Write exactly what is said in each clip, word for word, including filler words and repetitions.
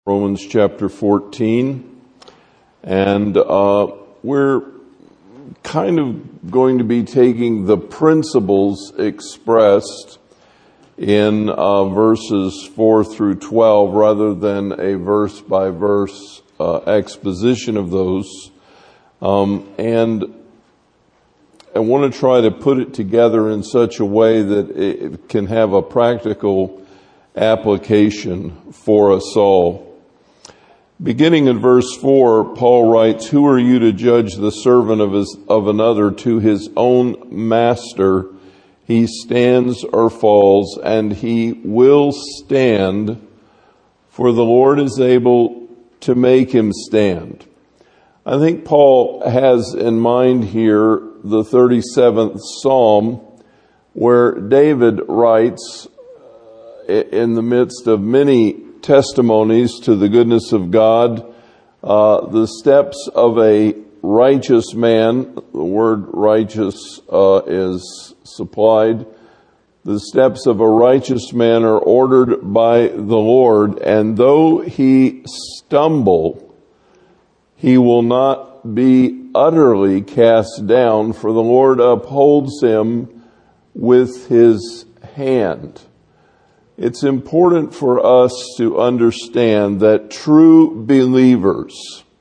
Romans chapter fourteen, and uh, we're kind of going to be taking the principles expressed in uh, verses four through twelve rather than a verse by verse uh, exposition of those. Um, and I want to try to put it together in such a way that it can have a practical application for us all. Beginning in verse four, Paul writes, "Who are you to judge the servant of his, of another? To his own master he stands or falls, and he will stand, for the Lord is able to make him stand." I think Paul has in mind here the thirty-seventh Psalm, where David writes, in the midst of many testimonies to the goodness of God, uh, the steps of a righteous man, the word righteous uh, is supplied, the steps of a righteous man are ordered by the Lord, and though he stumble, he will not be utterly cast down, for the Lord upholds him with his hand. It's important for us to understand that true believers,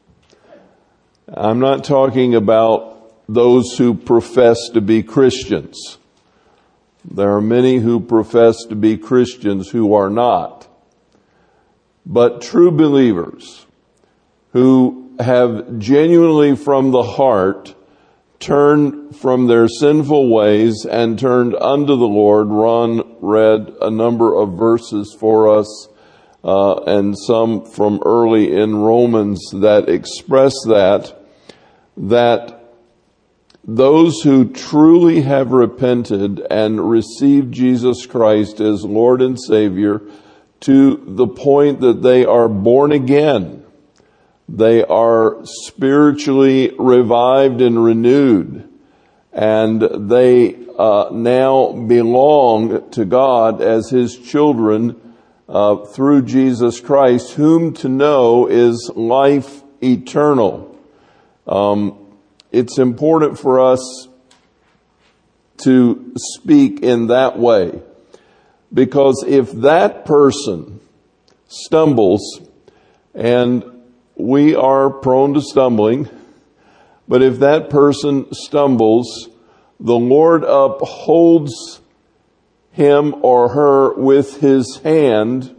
I'm not talking about those who profess to be Christians. There are many who profess to be Christians who are not. But true believers who have genuinely from the heart turned from their sinful ways and turned unto the Lord. Ron read a number of verses for us, uh, and some from early in Romans that express that, that those who truly have repented and received Jesus Christ as Lord and Savior to the point that they are born again, they are spiritually revived and renewed, and they uh, now belong to God as His children uh, through Jesus Christ, whom to know is life eternal. Um, it's important for us to speak in that way, because if that person stumbles, and we are prone to stumbling, but if that person stumbles, the Lord upholds him or her with his hand,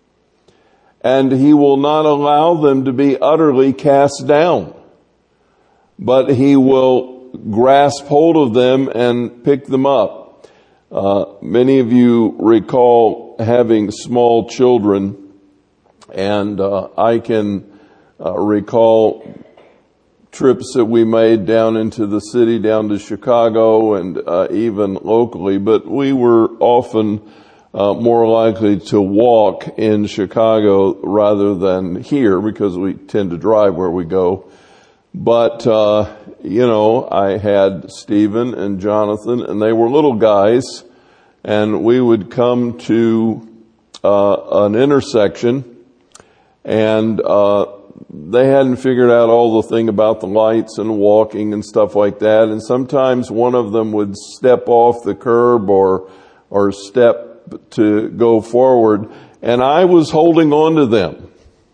and he will not allow them to be utterly cast down, but he will grasp hold of them and pick them up. Uh, many of you recall having small children, and uh, I can Uh, recall trips that we made down into the city, down to Chicago, and uh, even locally, but we were often uh, more likely to walk in Chicago rather than here, because we tend to drive where we go. But, uh, you know, I had Stephen and Jonathan, and they were little guys, and we would come to uh, an intersection, and uh they hadn't figured out all the thing about the lights and walking and stuff like that. And sometimes one of them would step off the curb or, or step to go forward. And I was holding on to them.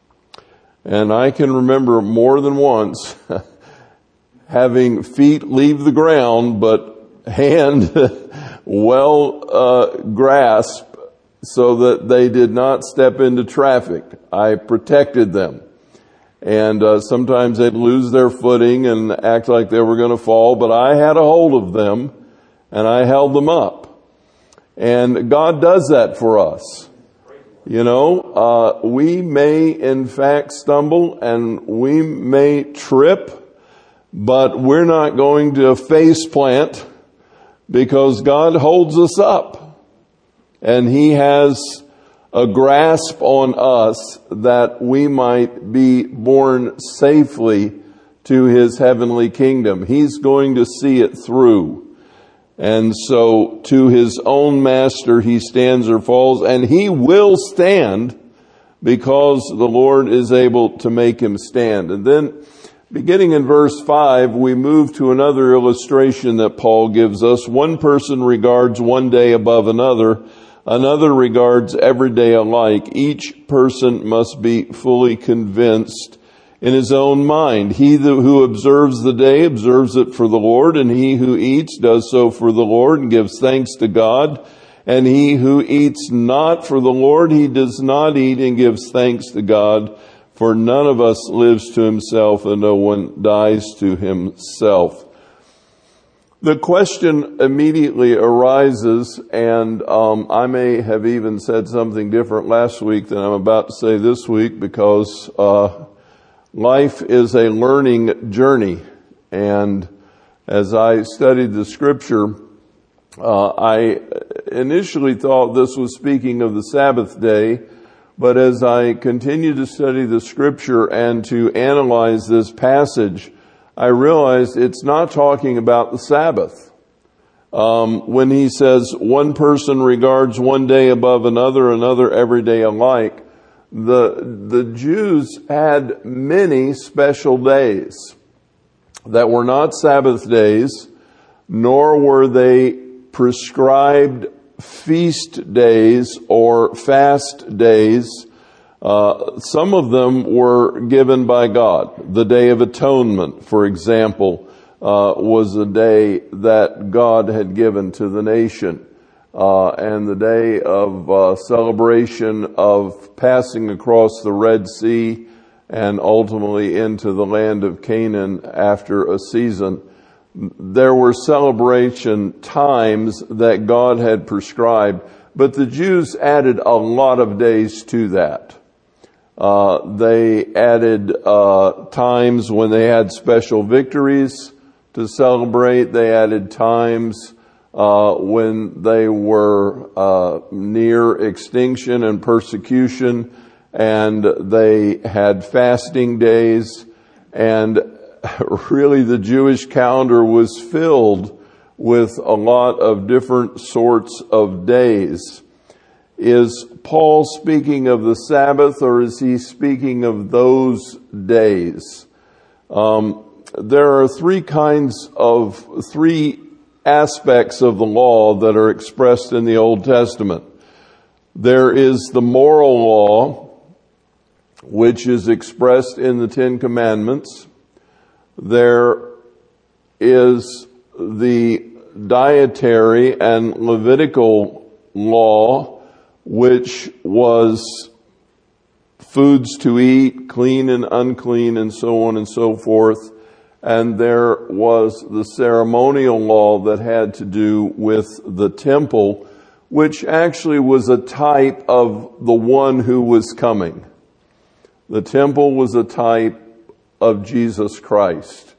And I can remember more than once having feet leave the ground, but hand well, uh, grasp so that they did not step into traffic. I protected them. And uh, sometimes they'd lose their footing and act like they were going to fall, but I had a hold of them and I held them up. And God does that for us. You know, uh, we may in fact stumble and we may trip, but we're not going to face plant, because God holds us up, and He has a grasp on us that we might be born safely to His heavenly kingdom. He's going to see it through. And so to His own master He stands or falls, and He will stand because the Lord is able to make him stand. And then, beginning in verse five, we move to another illustration that Paul gives us. One person regards one day above another. Another regards every day alike. Each person must be fully convinced in his own mind. He who observes the day observes it for the Lord, and he who eats does so for the Lord and gives thanks to God. And he who eats not for the Lord, he does not eat and gives thanks to God. For none of us lives to himself, and no one dies to himself. The question immediately arises, and um, I may have even said something different last week than I'm about to say this week, because uh, life is a learning journey. And as I studied the scripture, uh, I initially thought this was speaking of the Sabbath day, but as I continued to study the scripture and to analyze this passage, I realized it's not talking about the Sabbath. Um, when he says one person regards one day above another, another every day alike, the, the Jews had many special days that were not Sabbath days, nor were they prescribed feast days or fast days. Uh, some of them were given by God. The Day of Atonement, for example, uh, was a day that God had given to the nation. Uh, and the day of uh, celebration of passing across the Red Sea and ultimately into the land of Canaan after a season. There were celebration times that God had prescribed, but the Jews added a lot of days to that. Uh, they added uh, times when they had special victories to celebrate. They added times uh, when they were uh, near extinction and persecution, and they had fasting days. And really, the Jewish calendar was filled with a lot of different sorts of days. Is Paul speaking of the Sabbath, or is he speaking of those days? Um, there are three kinds of, three aspects of the law that are expressed in the Old Testament. There is the moral law, which is expressed in the Ten Commandments. There is the dietary and Levitical law, which was foods to eat, clean and unclean, and so on and so forth. And there was the ceremonial law that had to do with the temple, which actually was a type of the one who was coming. The temple was a type of Jesus Christ.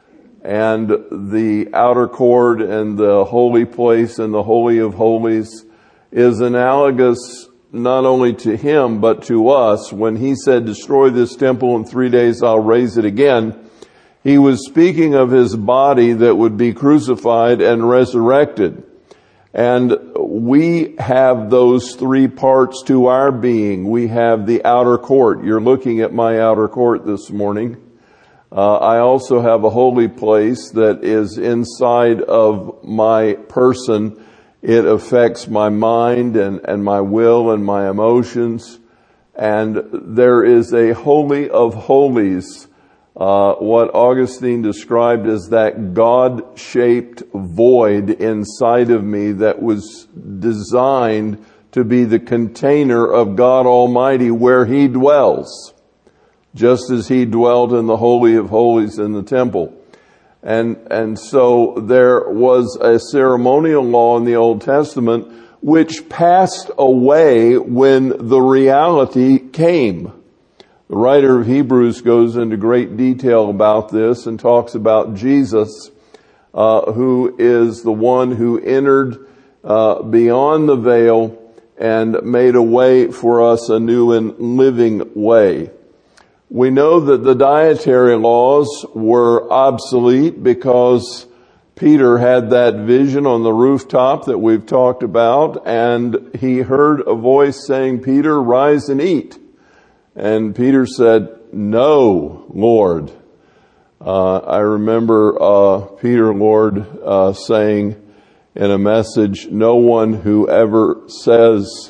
And the outer court and the holy place and the Holy of Holies is analogous not only to him, but to us. When he said, destroy this temple in three days, I'll raise it again, he was speaking of his body that would be crucified and resurrected. And we have those three parts to our being. We have the outer court. You're looking at my outer court this morning. Uh, I also have a holy place that is inside of my person. It affects my mind and, and my will and my emotions. And there is a holy of holies, uh, what Augustine described as that God-shaped void inside of me that was designed to be the container of God Almighty where He dwells, just as He dwelt in the Holy of Holies in the temple. And, and so there was a ceremonial law in the Old Testament which passed away when the reality came. The writer of Hebrews goes into great detail about this and talks about Jesus, uh, who is the one who entered uh, beyond the veil and made a way for us, a new and living way. We know that the dietary laws were obsolete because Peter had that vision on the rooftop that we've talked about, and he heard a voice saying, Peter, rise and eat. And Peter said, "No, Lord." Uh, I remember uh, Peter, Lord, uh, saying in a message, "No one who ever says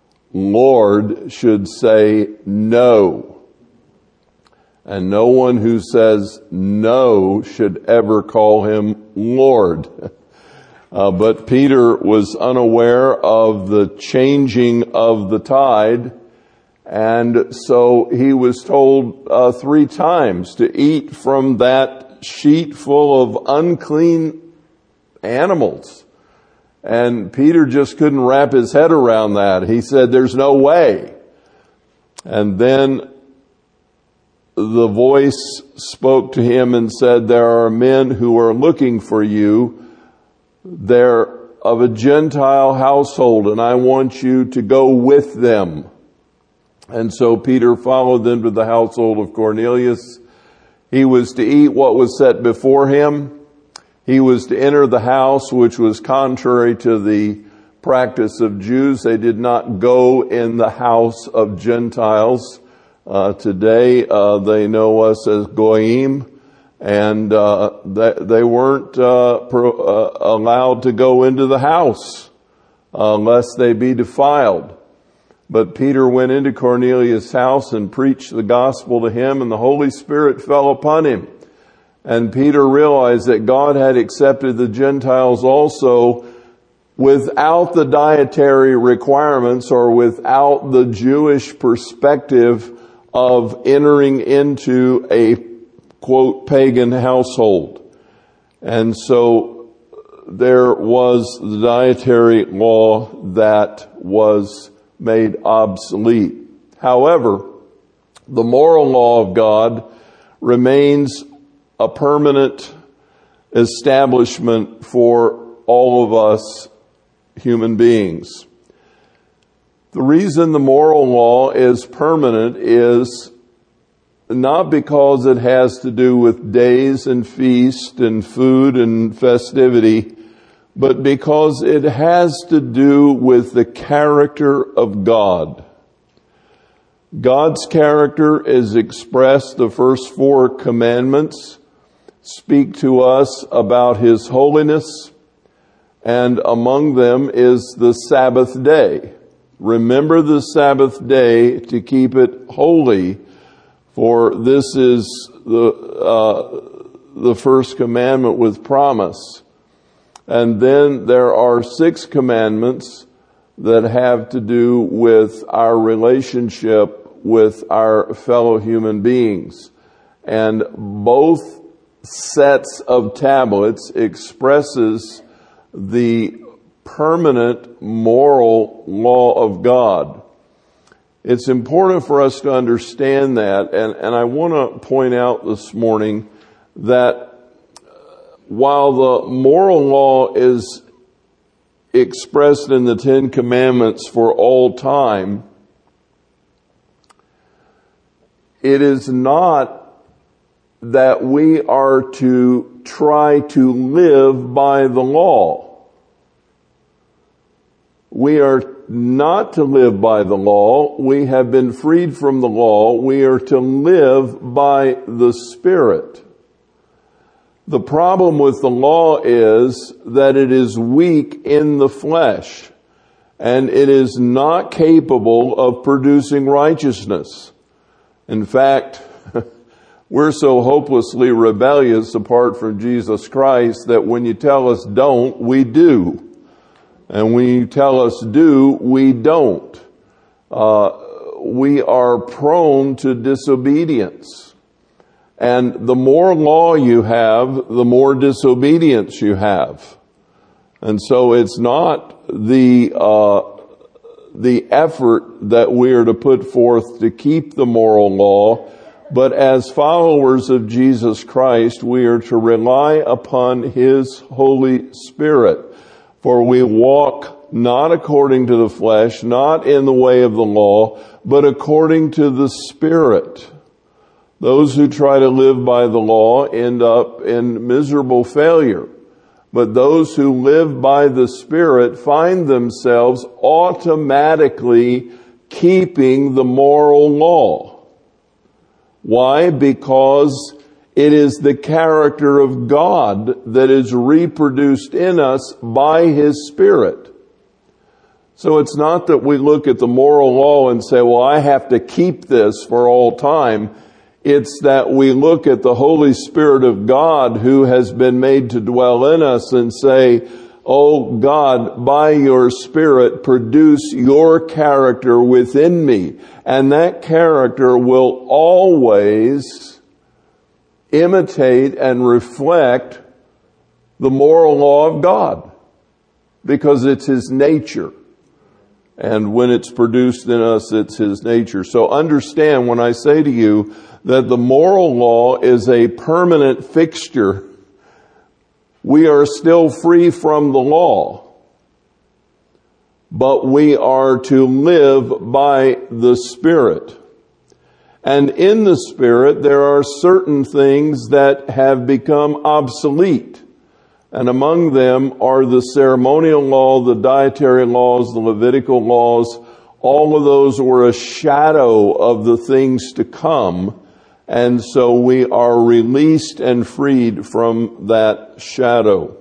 Lord should say no. And no one who says no should ever call him Lord." Uh, but Peter was unaware of the changing of the tide, and so he was told uh, three times to eat from that sheet full of unclean animals. And Peter just couldn't wrap his head around that. He said, "There's no way." And then the voice spoke to him and said, "There are men who are looking for you. They're of a Gentile household, and I want you to go with them." And so Peter followed them to the household of Cornelius. He was to eat what was set before him. He was to enter the house, which was contrary to the practice of Jews. They did not go in the house of Gentiles. Uh, today, uh, they know us as Goyim. And uh, they, they weren't uh, pro, uh, allowed to go into the house uh, lest they be defiled. But Peter went into Cornelius' house and preached the gospel to him, and the Holy Spirit fell upon him. And Peter realized that God had accepted the Gentiles also without the dietary requirements or without the Jewish perspective of entering into a quote, pagan household. And so there was the dietary law that was made obsolete. However, the moral law of God remains a permanent establishment for all of us human beings. The reason the moral law is permanent is not because it has to do with days and feast and food and festivity, but because it has to do with the character of God. God's character is expressed. The first four commandments speak to us about His holiness, and among them is the Sabbath day. Remember the Sabbath day to keep it holy, for this is the uh, the first commandment with promise. And then there are six commandments that have to do with our relationship with our fellow human beings. And both sets of tablets expresses the permanent moral law of God. It's important for us to understand that, and, and I want to point out this morning that while the moral law is expressed in the Ten Commandments for all time, it is not that we are to try to live by the law. We are not to live by the law. We have been freed from the law. We are to live by the Spirit. The problem with the law is that it is weak in the flesh, and it is not capable of producing righteousness. In fact, we're so hopelessly rebellious apart from Jesus Christ that when you tell us don't, we do. And when you tell us do, we don't. Uh, we are prone to disobedience. And the more law you have, the more disobedience you have. And so it's not the uh, the effort that we are to put forth to keep the moral law, but as followers of Jesus Christ, we are to rely upon His Holy Spirit. For we walk not according to the flesh, not in the way of the law, but according to the Spirit. Those who try to live by the law end up in miserable failure. But those who live by the Spirit find themselves automatically keeping the moral law. Why? Because it is the character of God that is reproduced in us by His Spirit. So it's not that we look at the moral law and say, well, I have to keep this for all time. It's that we look at the Holy Spirit of God who has been made to dwell in us and say, oh God, by your Spirit, produce your character within me. And that character will always imitate and reflect the moral law of God, because it's His nature. And when it's produced in us, it's His nature. So understand when I say to you that the moral law is a permanent fixture, we are still free from the law, but we are to live by the Spirit. And in the Spirit, there are certain things that have become obsolete. And among them are the ceremonial law, the dietary laws, the Levitical laws. All of those were a shadow of the things to come. And so we are released and freed from that shadow.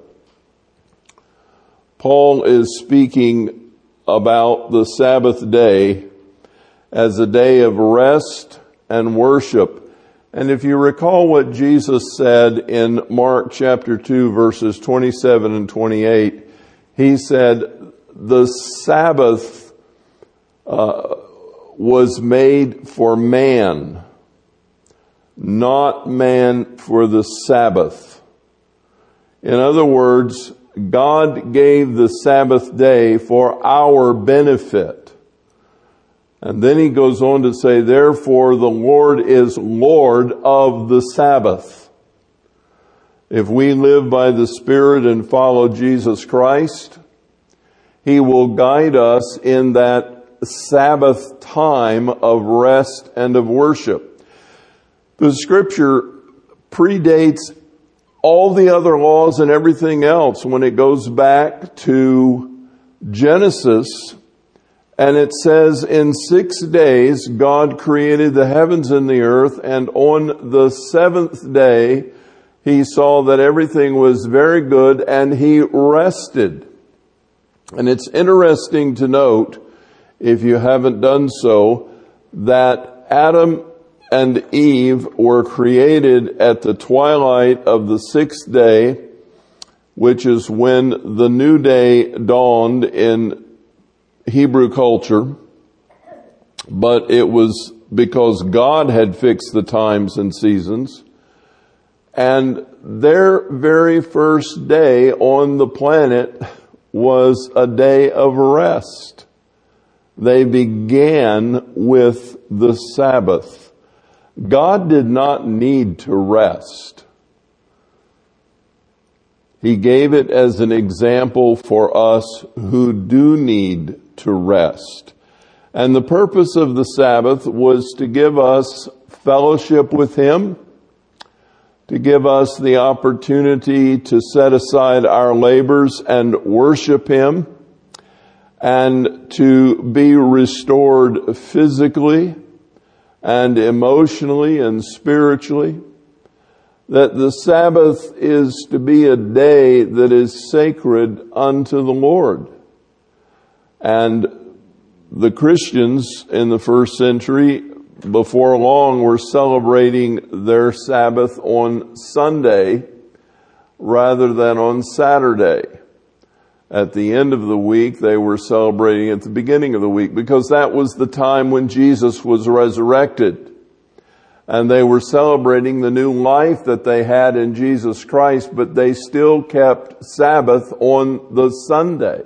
Paul is speaking about the Sabbath day as a day of rest and worship. And if you recall what Jesus said in Mark chapter two, verses twenty-seven and twenty-eight, He said, the Sabbath uh, was made for man, not man for the Sabbath. In other words, God gave the Sabbath day for our benefit. And then He goes on to say, therefore the Lord is Lord of the Sabbath. If we live by the Spirit and follow Jesus Christ, He will guide us in that Sabbath time of rest and of worship. The Scripture predates all the other laws and everything else when it goes back to Genesis. And it says, in six days God created the heavens and the earth, and on the seventh day He saw that everything was very good, and He rested. And it's interesting to note, if you haven't done so, that Adam and Eve were created at the twilight of the sixth day, which is when the new day dawned in Hebrew culture, but it was because God had fixed the times and seasons. And their very first day on the planet was a day of rest. They began with the Sabbath. God did not need to rest. He gave it as an example for us who do need to rest. And the purpose of the Sabbath was to give us fellowship with Him, to give us the opportunity to set aside our labors and worship Him, and to be restored physically and emotionally and spiritually. That the Sabbath is to be a day that is sacred unto the Lord. And the Christians in the first century, before long, were celebrating their Sabbath on Sunday rather than on Saturday. At the end of the week, they were celebrating at the beginning of the week, because that was the time when Jesus was resurrected. And they were celebrating the new life that they had in Jesus Christ, but they still kept Sabbath on the Sunday.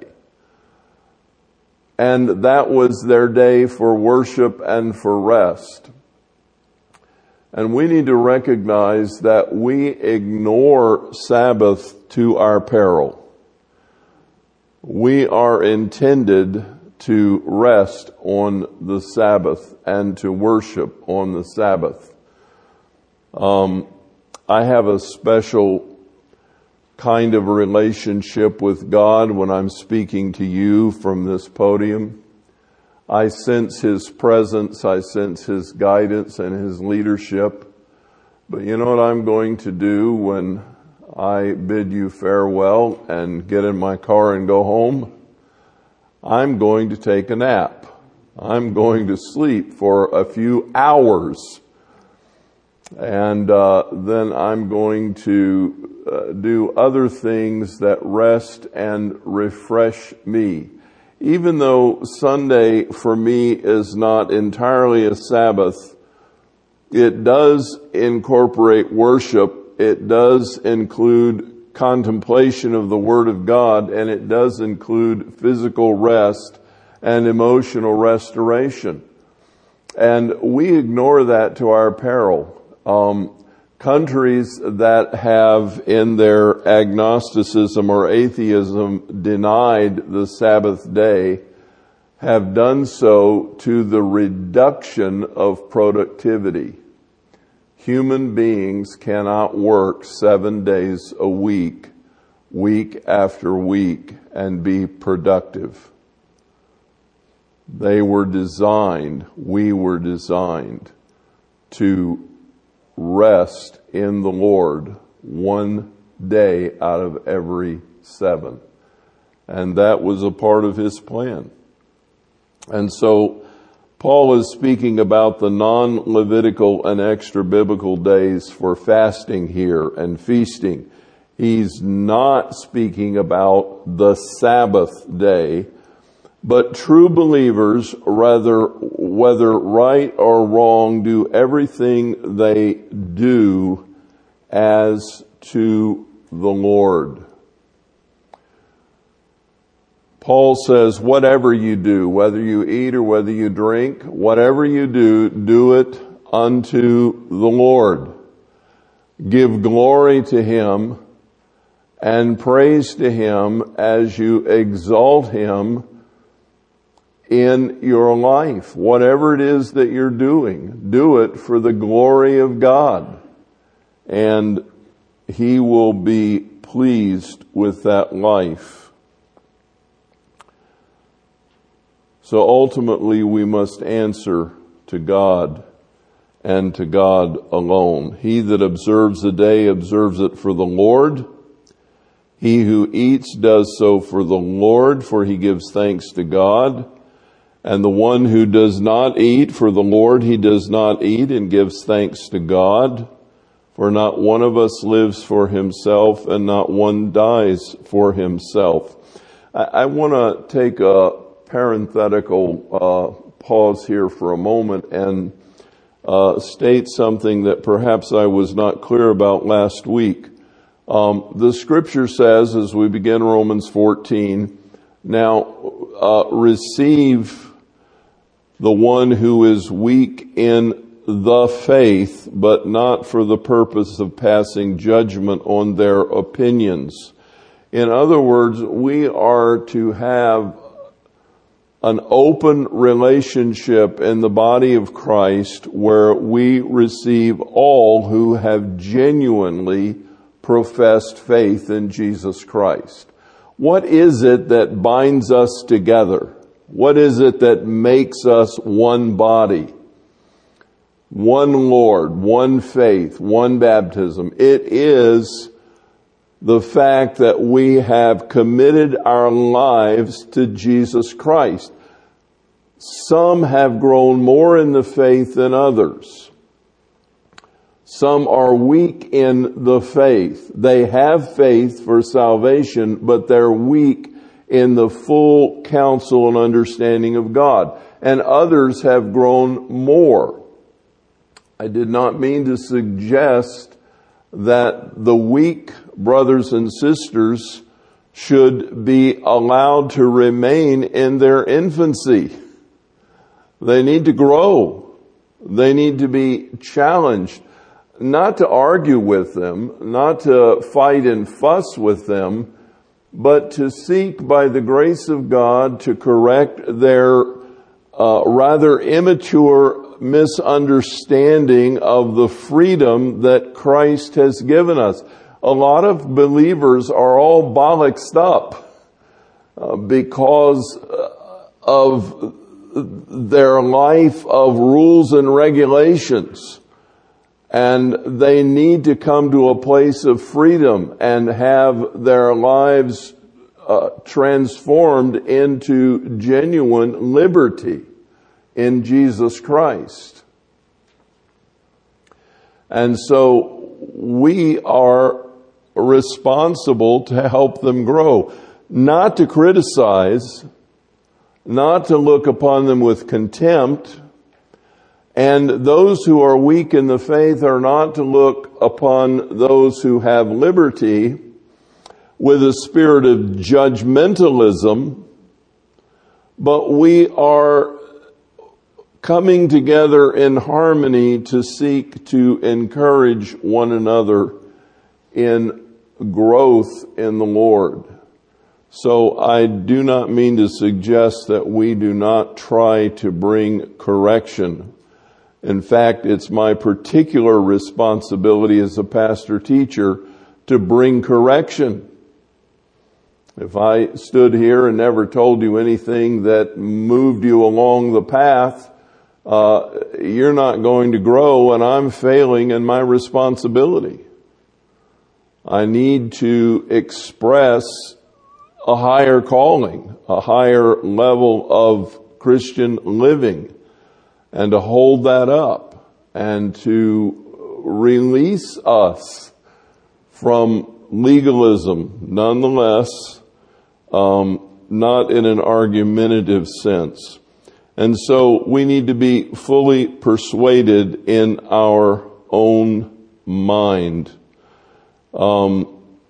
And that was their day for worship and for rest. And we need to recognize that we ignore Sabbath to our peril. We are intended to rest on the Sabbath and to worship on the Sabbath. Um, I have a special kind of relationship with God when I'm speaking to you from this podium. I sense His presence, I sense His guidance and His leadership. But you know what I'm going to do when I bid you farewell and get in my car and go home? I'm going to take a nap. I'm going to sleep for a few hours. And uh, then I'm going to uh, do other things that rest and refresh me. Even though Sunday for me is not entirely a Sabbath, it does incorporate worship. It does include contemplation of the Word of God, and it does include physical rest and emotional restoration. And we ignore that to our peril. Um, countries that have in their agnosticism or atheism denied the Sabbath day have done so to the reduction of productivity. Human beings cannot work seven days a week, week after week, and be productive. They were designed, we were designed to rest in the Lord one day out of every seven. And that was a part of His plan. And so Paul is speaking about the non-Levitical and extra-biblical days for fasting here and feasting. He's not speaking about the Sabbath day, but true believers, rather, whether right or wrong, do everything they do as to the Lord. Paul says, whatever you do, whether you eat or whether you drink, whatever you do, do it unto the Lord. Give glory to Him and praise to Him as you exalt Him in your life. Whatever it is that you're doing, do it for the glory of God. And He will be pleased with that life. So ultimately we must answer to God and to God alone. He that observes the day observes it for the Lord. He who eats does so for the Lord, for he gives thanks to God. And the one who does not eat for the Lord, he does not eat and gives thanks to God. For not one of us lives for himself, and not one dies for himself. I, I want to take a parenthetical uh, pause here for a moment and uh, state something that perhaps I was not clear about last week. Um, the scripture says, as we begin Romans fourteen, now uh, receive the one who is weak in the faith, but not for the purpose of passing judgment on their opinions. In other words, we are to have an open relationship in the body of Christ where we receive all who have genuinely professed faith in Jesus Christ. What is it that binds us together? What is it that makes us one body? One Lord, one faith, one baptism. It is the fact that we have committed our lives to Jesus Christ. Some have grown more in the faith than others. Some are weak in the faith. They have faith for salvation, but they're weak in the full counsel and understanding of God. And others have grown more. I did not mean to suggest that the weak brothers and sisters should be allowed to remain in their infancy. They need to grow. They need to be challenged. Not to argue with them, not to fight and fuss with them, but to seek by the grace of God to correct their uh, rather immature misunderstanding of the freedom that Christ has given us. A lot of believers are all bollocksed up uh, because of their life of rules and regulations. And they need to come to a place of freedom and have their lives uh, transformed into genuine liberty in Jesus Christ. And so we are responsible to help them grow, not to criticize, not to look upon them with contempt. And those who are weak in the faith are not to look upon those who have liberty with a spirit of judgmentalism, but we are coming together in harmony to seek to encourage one another in growth in the Lord. So I do not mean to suggest that we do not try to bring correction. In fact, it's my particular responsibility as a pastor teacher to bring correction. If I stood here and never told you anything that moved you along the path, uh, you're not going to grow, and I'm failing in my responsibility. I need to express a higher calling, a higher level of Christian living, and to hold that up and to release us from legalism, nonetheless, um, not in an argumentative sense. And so we need to be fully persuaded in our own mind. Um,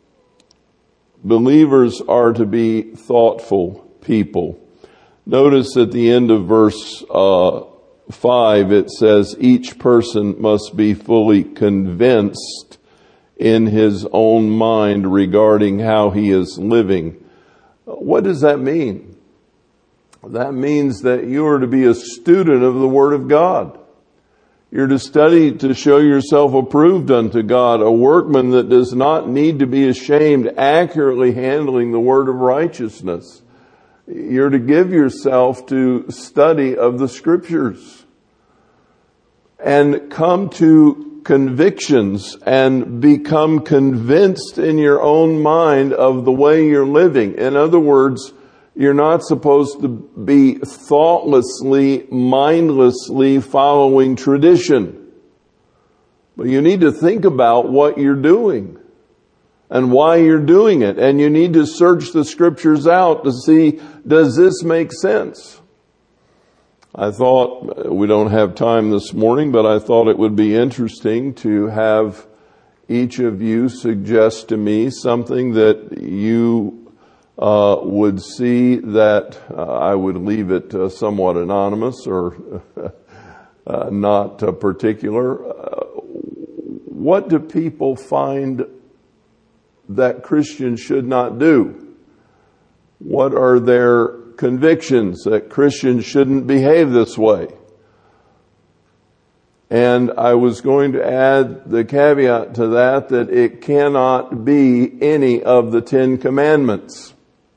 believers are to be thoughtful people. Notice at the end of verse uh, five, it says, each person must be fully convinced in his own mind regarding how he is living. What does that mean? That means that you are to be a student of the Word of God. You're to study to show yourself approved unto God, a workman that does not need to be ashamed, accurately handling the word of righteousness. You're to give yourself to study of the Scriptures and come to convictions and become convinced in your own mind of the way you're living. In other words, you're not supposed to be thoughtlessly, mindlessly following tradition. But you need to think about what you're doing and why you're doing it. And you need to search the Scriptures out to see, does this make sense? I thought, we don't have time this morning, but I thought it would be interesting to have each of you suggest to me something that you Uh, would see that uh, I would leave it uh, somewhat anonymous or uh, not uh, particular. Uh, what do people find that Christians should not do? What are their convictions that Christians shouldn't behave this way? And I was going to add the caveat to that, that it cannot be any of the Ten Commandments.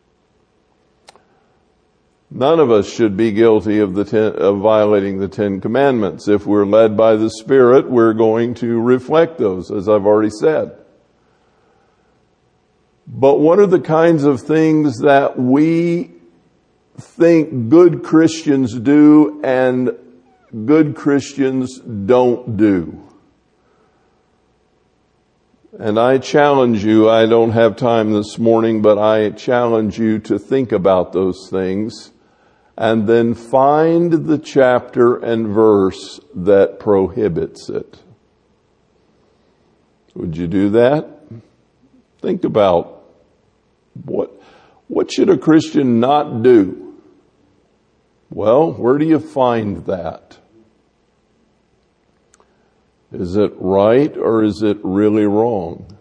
None of us should be guilty of the ten, of violating the Ten Commandments. If we're led by the Spirit, we're going to reflect those, as I've already said. But what are the kinds of things that we think good Christians do and good Christians don't do? And I challenge you, I don't have time this morning, but I challenge you to think about those things and then find the chapter and verse that prohibits it. Would you do that? Think about what, what should a Christian not do? Well, where do you find that? Is it right or is it really wrong?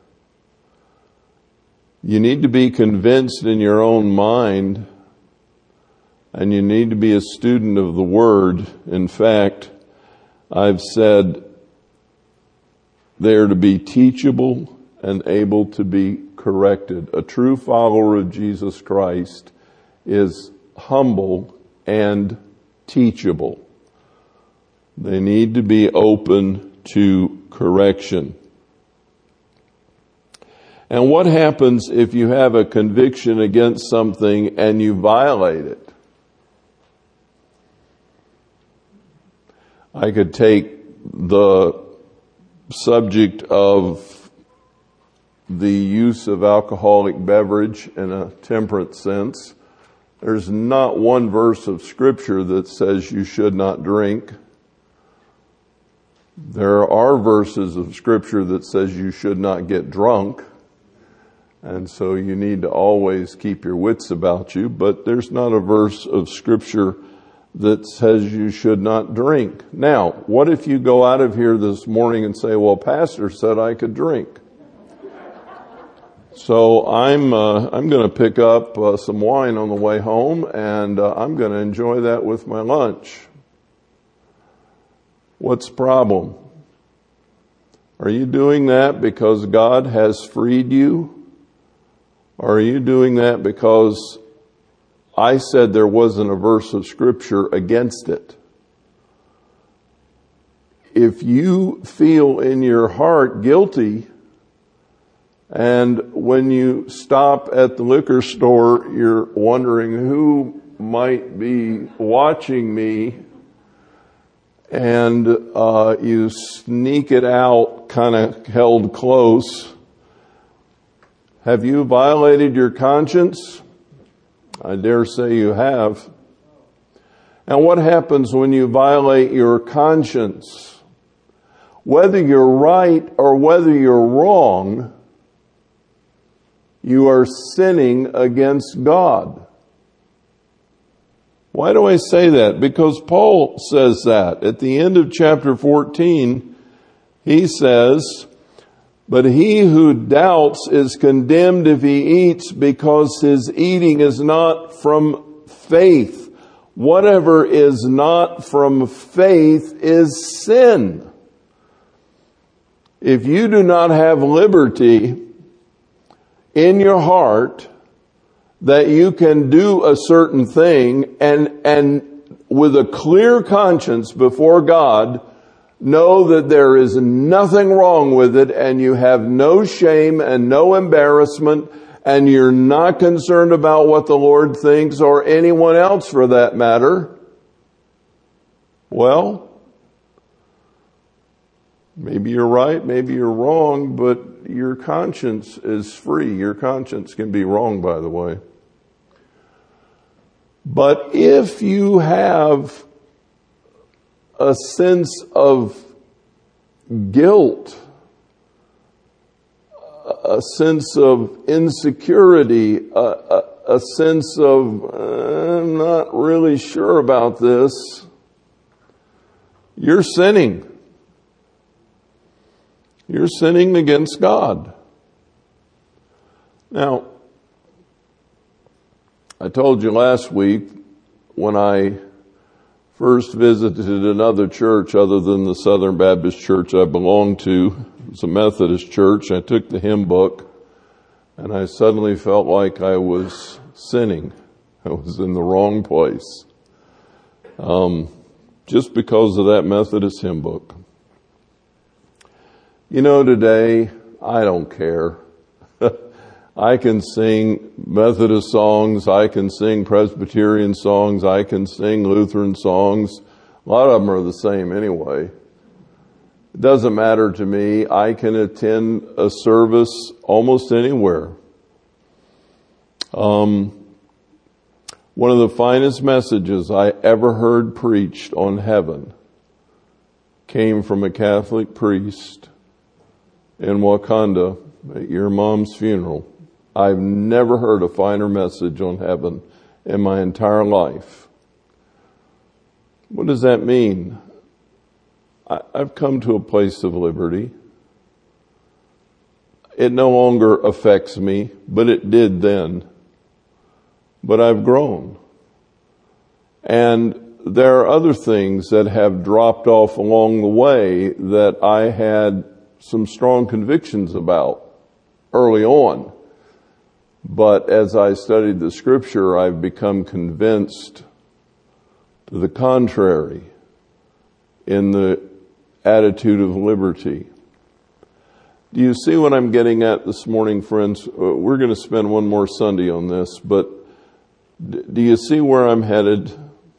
You need to be convinced in your own mind, and you need to be a student of the Word. In fact, I've said they are to be teachable and able to be corrected. A true follower of Jesus Christ is humble and teachable. They need to be open to correction. And what happens if you have a conviction against something and you violate it? I could take the subject of the use of alcoholic beverage in a temperate sense. There's not one verse of Scripture that says you should not drink. There are verses of Scripture that says you should not get drunk. And so you need to always keep your wits about you. But there's not a verse of Scripture that says you should not drink. Now, what if you go out of here this morning and say, well, Pastor said I could drink. So I'm uh, I'm going to pick up uh, some wine on the way home, and uh, I'm going to enjoy that with my lunch. What's the problem? Are you doing that because God has freed you? Or are you doing that because I said there wasn't a verse of Scripture against it? If you feel in your heart guilty, and when you stop at the liquor store, you're wondering who might be watching me, and uh, you sneak it out kind of held close, have you violated your conscience? I dare say you have. And what happens when you violate your conscience? Whether you're right or whether you're wrong, you are sinning against God. Why do I say that? Because Paul says that. At the end of chapter fourteen, he says, but he who doubts is condemned if he eats, because his eating is not from faith. Whatever is not from faith is sin. If you do not have liberty in your heart that you can do a certain thing and, and with a clear conscience before God, know that there is nothing wrong with it, and you have no shame and no embarrassment, and you're not concerned about what the Lord thinks or anyone else for that matter, well, maybe you're right, maybe you're wrong, but your conscience is free. Your conscience can be wrong, by the way. But if you have a sense of guilt, a sense of insecurity, a, a, a sense of, I'm not really sure about this, you're sinning. You're sinning against God. Now, I told you last week when I first visited another church other than the Southern Baptist Church I belonged to. It was a Methodist church. I took the hymn book, and I suddenly felt like I was sinning. I was in the wrong place. Um, just because of that Methodist hymn book. You know, today, I don't care. I can sing Methodist songs, I can sing Presbyterian songs, I can sing Lutheran songs. A lot of them are the same anyway. It doesn't matter to me. I can attend a service almost anywhere. Um, one of the finest messages I ever heard preached on heaven came from a Catholic priest in Wakanda at your mom's funeral. I've never heard a finer message on heaven in my entire life. What does that mean? I, I've come to a place of liberty. It no longer affects me, but it did then. But I've grown. And there are other things that have dropped off along the way that I had some strong convictions about early on. But as I studied the Scripture, I've become convinced To the contrary, in the attitude of liberty. Do you see what I'm getting at this morning, friends? We're going to spend one more Sunday on this, but do you see where I'm headed?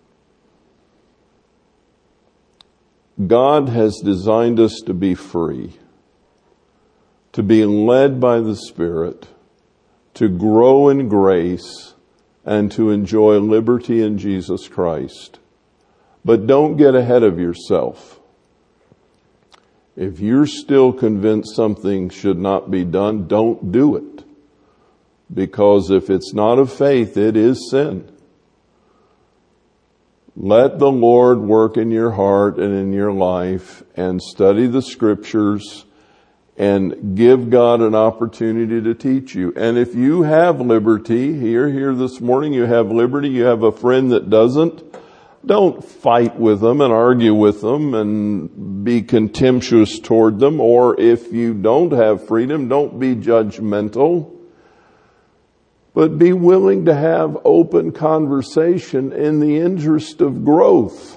God has designed us to be free, to be led by the Spirit, to grow in grace, and to enjoy liberty in Jesus Christ. But don't get ahead of yourself. If you're still convinced something should not be done, don't do it. Because if it's not of faith, it is sin. Let the Lord work in your heart and in your life, and study the Scriptures and give God an opportunity to teach you. And if you have liberty, here, here this morning, you have liberty, you have a friend that doesn't, don't fight with them and argue with them and be contemptuous toward them. Or if you don't have freedom, don't be judgmental. But be willing to have open conversation in the interest of growth.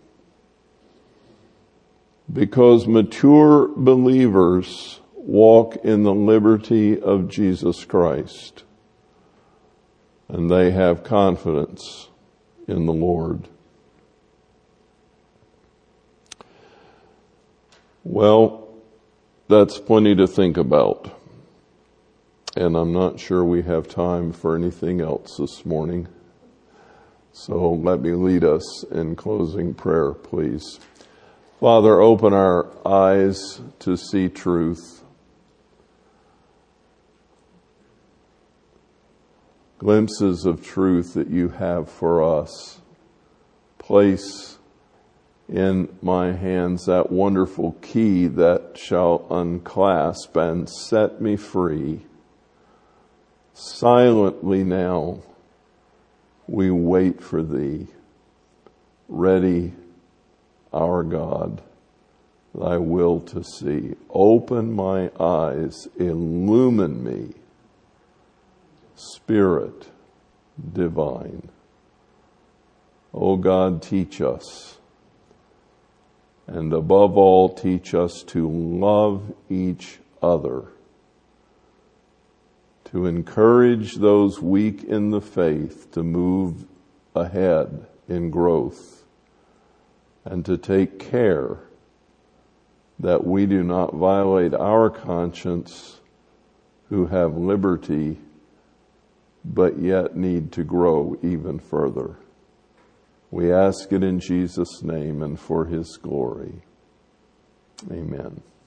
Because mature believers walk in the liberty of Jesus Christ. And they have confidence in the Lord. Well, that's plenty to think about. And I'm not sure we have time for anything else this morning. So let me lead us in closing prayer, please. Father, open our eyes to see truth. Glimpses of truth that you have for us. Place in my hands that wonderful key that shall unclasp and set me free. Silently now we wait for thee, ready, our God, thy will to see. Open my eyes, illumine me, Spirit divine. O God, teach us. And above all, teach us to love each other, to encourage those weak in the faith to move ahead in growth, and to take care that we do not violate our conscience who have liberty but yet need to grow even further. We ask it in Jesus' name and for His glory. Amen.